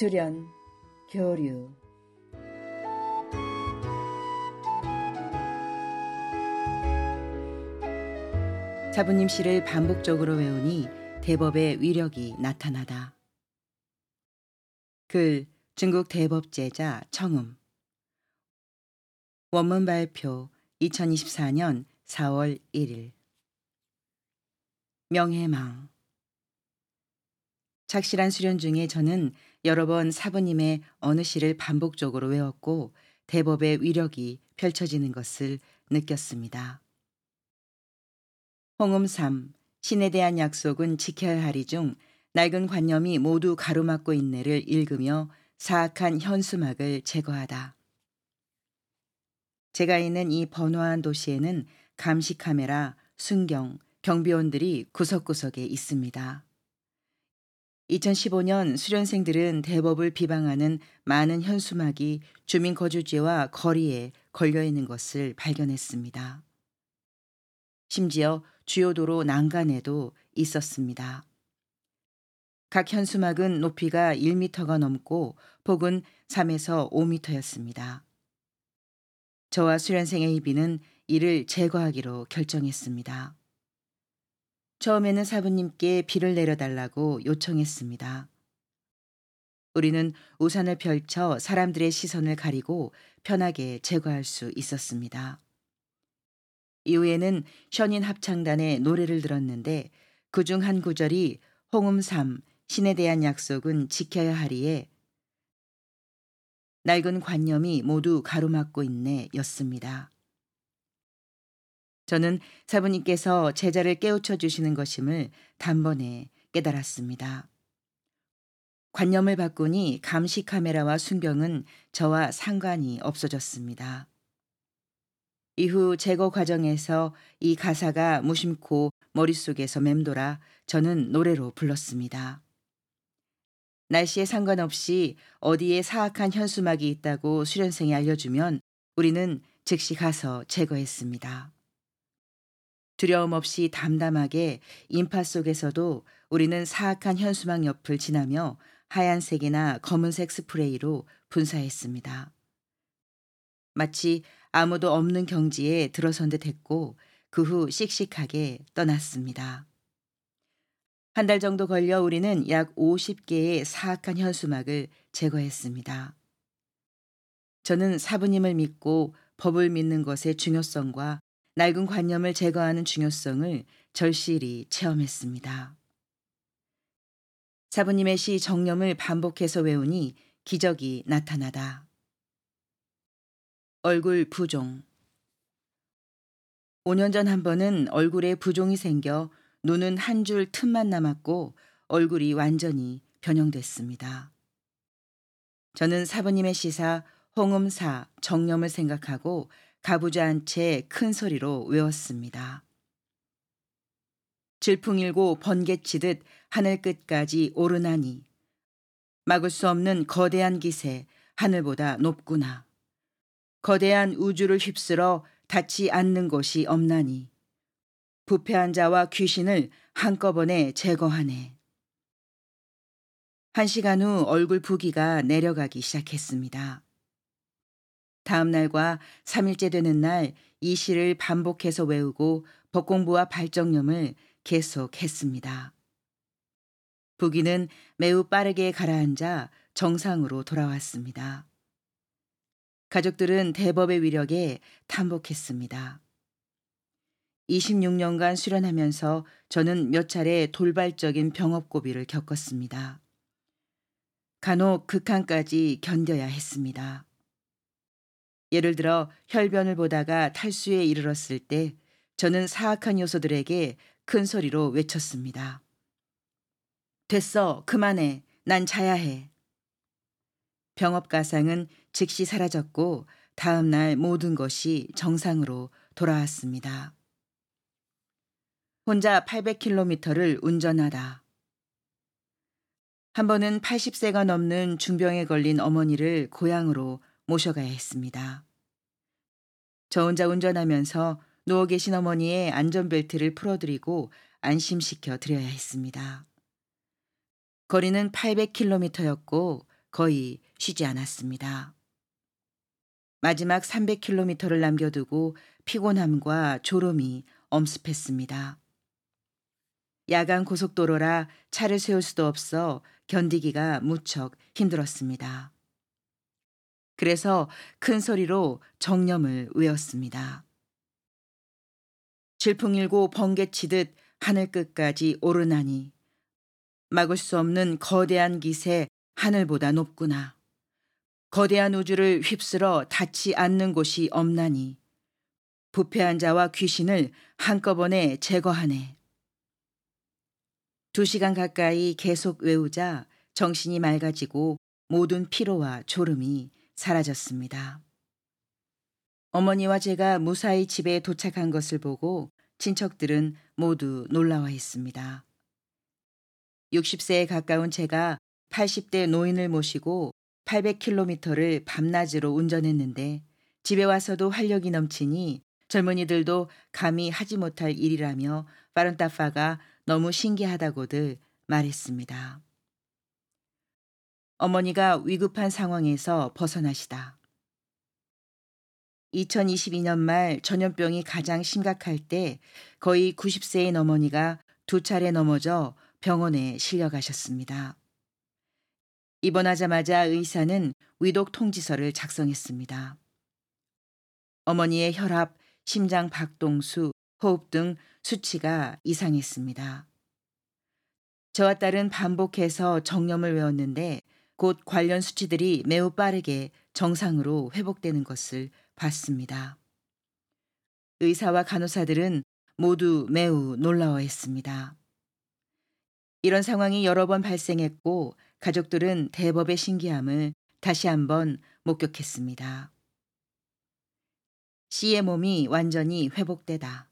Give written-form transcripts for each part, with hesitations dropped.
수련, 교류. 사부님 시를 반복적으로 외우니 대법의 위력이 나타나다. 글 중국 대법제자 청음. 원문 발표 2024년 4월 1일. 명해망. 착실한 수련 중에 저는 여러 번 사부님의 어느 시를 반복적으로 외웠고 대법의 위력이 펼쳐지는 것을 느꼈습니다. 홍음 3. 신에 대한 약속은 지켜야 하리 중 낡은 관념이 모두 가로막고 있네를 읽으며 사악한 현수막을 제거하다. 제가 있는 이 번화한 도시에는 감시 카메라, 순경, 경비원들이 구석구석에 있습니다. 2015년 수련생들은 대법을 비방하는 많은 현수막이 주민 거주지와 거리에 걸려 있는 것을 발견했습니다. 심지어 주요 도로 난간에도 있었습니다. 각 현수막은 높이가 1m가 넘고 폭은 3에서 5m였습니다. 저와 수련생 AB는 이를 제거하기로 결정했습니다. 처음에는 사부님께 비를 내려달라고 요청했습니다. 우리는 우산을 펼쳐 사람들의 시선을 가리고 편하게 제거할 수 있었습니다. 이후에는 션인 합창단의 노래를 들었는데 그중 한 구절이 홍음 3, 신에 대한 약속은 지켜야 하리에 낡은 관념이 모두 가로막고 있네 였습니다. 저는 사부님께서 제자를 깨우쳐 주시는 것임을 단번에 깨달았습니다. 관념을 바꾸니 감시 카메라와 순경은 저와 상관이 없어졌습니다. 이후 제거 과정에서 이 가사가 무심코 머릿속에서 맴돌아 저는 노래로 불렀습니다. 날씨에 상관없이 어디에 사악한 현수막이 있다고 수련생이 알려주면 우리는 즉시 가서 제거했습니다. 두려움 없이 담담하게 인파 속에서도 우리는 사악한 현수막 옆을 지나며 하얀색이나 검은색 스프레이로 분사했습니다. 마치 아무도 없는 경지에 들어선 듯 했고 그 후 씩씩하게 떠났습니다. 한 달 정도 걸려 우리는 약 50개의 사악한 현수막을 제거했습니다. 저는 사부님을 믿고 법을 믿는 것의 중요성과 낡은 관념을 제거하는 중요성을 절실히 체험했습니다. 사부님의 시 정념을 반복해서 외우니 기적이 나타나다. 얼굴 부종. 5년 전 한 번은 얼굴에 부종이 생겨 눈은 한 줄 틈만 남았고 얼굴이 완전히 변형됐습니다. 저는 사부님의 시사 홍음사 정념을 생각하고 가부좌한 채 큰 소리로 외웠습니다. 질풍일고 번개치듯 하늘 끝까지 오르나니 막을 수 없는 거대한 기세 하늘보다 높구나. 거대한 우주를 휩쓸어 닿지 않는 곳이 없나니 부패한 자와 귀신을 한꺼번에 제거하네. 1시간 후 얼굴 부기가 내려가기 시작했습니다. 다음 날과 3일째 되는 날 이 시를 반복해서 외우고 법공부와 발정념을 계속했습니다. 부기는 매우 빠르게 가라앉아 정상으로 돌아왔습니다. 가족들은 대법의 위력에 탐복했습니다. 26년간 수련하면서 저는 몇 차례 돌발적인 병업고비를 겪었습니다. 간혹 극한까지 견뎌야 했습니다. 예를 들어 혈변을 보다가 탈수에 이르렀을 때 저는 사악한 요소들에게 큰 소리로 외쳤습니다. 됐어, 그만해, 난 자야 해. 병업가상은 즉시 사라졌고 다음 날 모든 것이 정상으로 돌아왔습니다. 혼자 800km를 운전하다. 한 번은 80세가 넘는 중병에 걸린 어머니를 고향으로 모셔가야 했습니다. 저 혼자 운전하면서 누워 계신 어머니의 안전벨트를 풀어드리고 안심시켜 드려야 했습니다. 거리는 800km였고 거의 쉬지 않았습니다. 마지막 300km를 남겨두고 피곤함과 졸음이 엄습했습니다. 야간 고속도로라 차를 세울 수도 없어 견디기가 무척 힘들었습니다. 그래서 큰 소리로 정념을 외웠습니다. 질풍일고 번개치듯 하늘 끝까지 오르나니 막을 수 없는 거대한 기세 하늘보다 높구나. 거대한 우주를 휩쓸어 닿지 않는 곳이 없나니 부패한 자와 귀신을 한꺼번에 제거하네. 2시간 가까이 계속 외우자 정신이 맑아지고 모든 피로와 졸음이 사라졌습니다. 어머니와 제가 무사히 집에 도착한 것을 보고 친척들은 모두 놀라워했습니다. 60세에 가까운 제가 80대 노인을 모시고 800km를 밤낮으로 운전했는데 집에 와서도 활력이 넘치니 젊은이들도 감히 하지 못할 일이라며 파른타파가 너무 신기하다고들 말했습니다. 어머니가 위급한 상황에서 벗어나시다. 2022년 말 전염병이 가장 심각할 때 거의 90세인 어머니가 2차례 넘어져 병원에 실려가셨습니다. 입원하자마자 의사는 위독 통지서를 작성했습니다. 어머니의 혈압, 심장 박동수, 호흡 등 수치가 이상했습니다. 저와 딸은 반복해서 정념을 외웠는데 곧 관련 수치들이 매우 빠르게 정상으로 회복되는 것을 봤습니다. 의사와 간호사들은 모두 매우 놀라워했습니다. 이런 상황이 여러 번 발생했고 가족들은 대법의 신기함을 다시 한번 목격했습니다. 씨의 몸이 완전히 회복되다.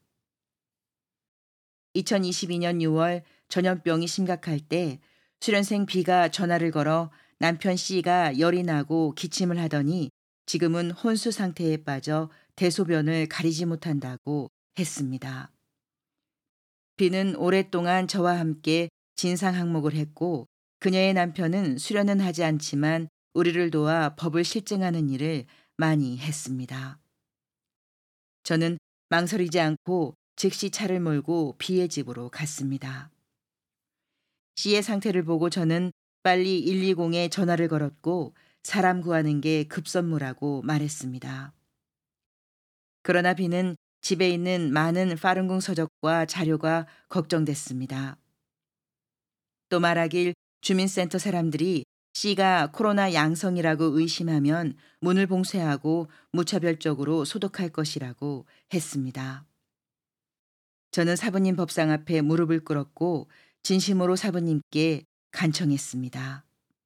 2022년 6월 전염병이 심각할 때 수련생 B가 전화를 걸어 남편 C가 열이 나고 기침을 하더니 지금은 혼수 상태에 빠져 대소변을 가리지 못한다고 했습니다. B는 오랫동안 저와 함께 진상 항목을 했고 그녀의 남편은 수련은 하지 않지만 우리를 도와 법을 실증하는 일을 많이 했습니다. 저는 망설이지 않고 즉시 차를 몰고 B의 집으로 갔습니다. C의 상태를 보고 저는 빨리 120에 전화를 걸었고 사람 구하는 게 급선무라고 말했습니다. 그러나 B는 집에 있는 많은 파룬궁 서적과 자료가 걱정됐습니다. 또 말하길 주민센터 사람들이 C가 코로나 양성이라고 의심하면 문을 봉쇄하고 무차별적으로 소독할 것이라고 했습니다. 저는 사부님 법상 앞에 무릎을 꿇었고 진심으로 사부님께 간청했습니다.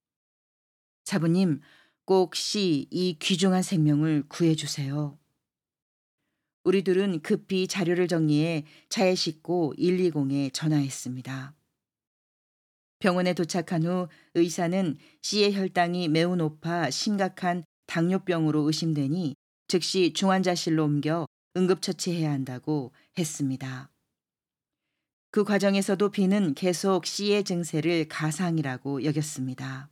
사부님, 꼭 C 이 귀중한 생명을 구해주세요. 우리 둘은 급히 자료를 정리해 차에 싣고 120에 전화했습니다. 병원에 도착한 후 의사는 C의 혈당이 매우 높아 심각한 당뇨병으로 의심되니 즉시 중환자실로 옮겨 응급처치해야 한다고 했습니다. 그 과정에서도 B는 계속 C의 증세를 가상이라고 여겼습니다.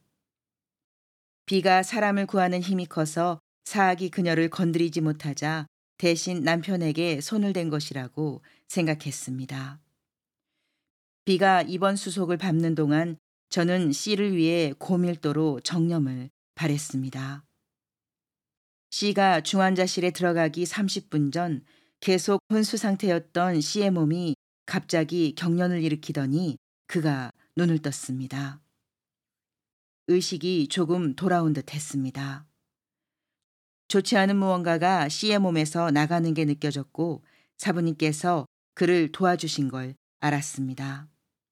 B가 사람을 구하는 힘이 커서 사악이 그녀를 건드리지 못하자 대신 남편에게 손을 댄 것이라고 생각했습니다. B가 입원 수속을 밟는 동안 저는 C를 위해 고밀도로 정념을 바랬습니다. C가 중환자실에 들어가기 30분 전 계속 혼수 상태였던 C의 몸이 갑자기 경련을 일으키더니 그가 눈을 떴습니다. 의식이 조금 돌아온 듯 했습니다. 좋지 않은 무언가가 C의 몸에서 나가는 게 느껴졌고 사부님께서 그를 도와주신 걸 알았습니다.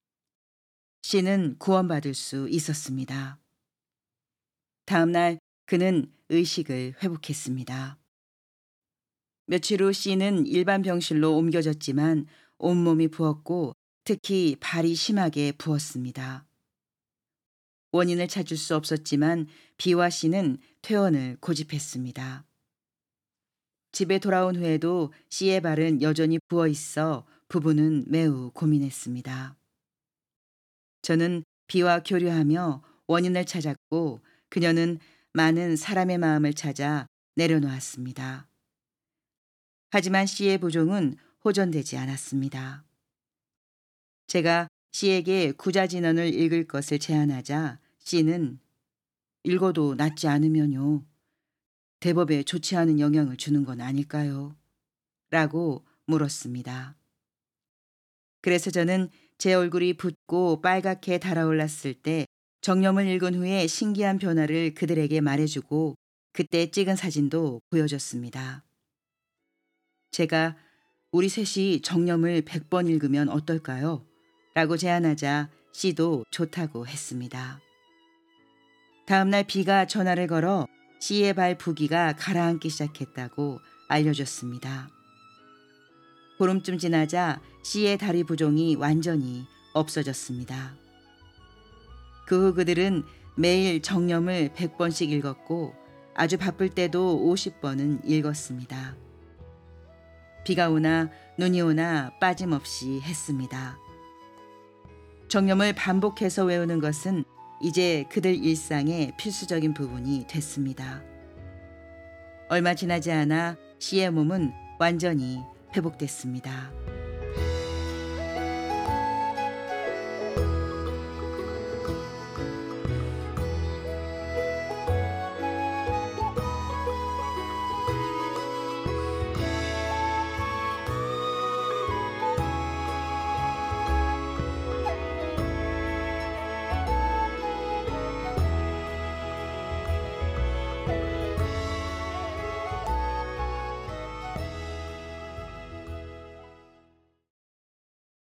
C는 구원받을 수 있었습니다. 다음 날 그는 의식을 회복했습니다. 며칠 후 C는 일반 병실로 옮겨졌지만 온몸이 부었고 특히 발이 심하게 부었습니다. 원인을 찾을 수 없었지만 B와 C는 퇴원을 고집했습니다. 집에 돌아온 후에도 C의 발은 여전히 부어 있어 부부는 매우 고민했습니다. 저는 B와 교류하며 원인을 찾았고 그녀는 많은 사람의 마음을 찾아 내려놓았습니다. 하지만 C의 부종은 호전되지 않았습니다. 제가 C에게 구자진언을 읽을 것을 제안하자 C는 읽어도 낫지 않으면요. 대법에 좋지 않은 영향을 주는 건 아닐까요? 라고 물었습니다. 그래서 저는 제 얼굴이 붓고 빨갛게 달아올랐을 때 정념을 읽은 후에 신기한 변화를 그들에게 말해주고 그때 찍은 사진도 보여줬습니다. 제가 우리 셋이 정념을 100번 읽으면 어떨까요? 라고 제안하자 C도 좋다고 했습니다. 다음날 B가 전화를 걸어 C의 발 부기가 가라앉기 시작했다고 알려줬습니다. 보름쯤 지나자 C의 다리 부종이 완전히 없어졌습니다. 그 후 그들은 매일 정념을 100번씩 읽었고 아주 바쁠 때도 50번은 읽었습니다. 비가 오나 눈이 오나 빠짐없이 했습니다. 정념을 반복해서 외우는 것은 이제 그들 일상의 필수적인 부분이 됐습니다. 얼마 지나지 않아 C의 몸은 완전히 회복됐습니다.